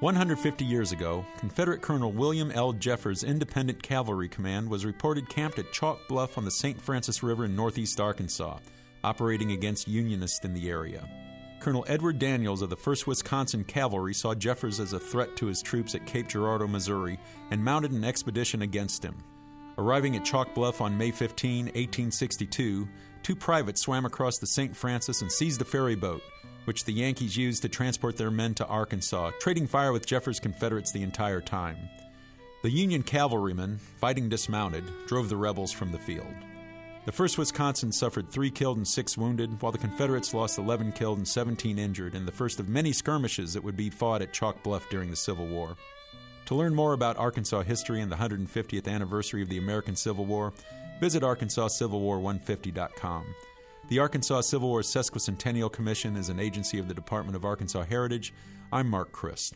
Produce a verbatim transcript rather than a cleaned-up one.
one hundred fifty years ago, Confederate Colonel William L. Jeffers' Independent Cavalry Command was reported camped at Chalk Bluff on the Saint Francis River in northeast Arkansas, operating against Unionists in the area. Colonel Edward Daniels of the first Wisconsin Cavalry saw Jeffers as a threat to his troops at Cape Girardeau, Missouri, and mounted an expedition against him. Arriving at Chalk Bluff on May fifteenth, eighteen sixty-two, two privates swam across the Saint Francis and seized a ferry boat, which the Yankees used to transport their men to Arkansas, trading fire with Jeffers' Confederates the entire time. The Union cavalrymen, fighting dismounted, drove the rebels from the field. The first Wisconsin suffered three killed and six wounded, while the Confederates lost eleven killed and seventeen injured in the first of many skirmishes that would be fought at Chalk Bluff during the Civil War. To learn more about Arkansas history and the one hundred fiftieth anniversary of the American Civil War, visit arkansas civil war one fifty dot com. The Arkansas Civil War Sesquicentennial Commission is an agency of the Department of Arkansas Heritage. I'm Mark Christ.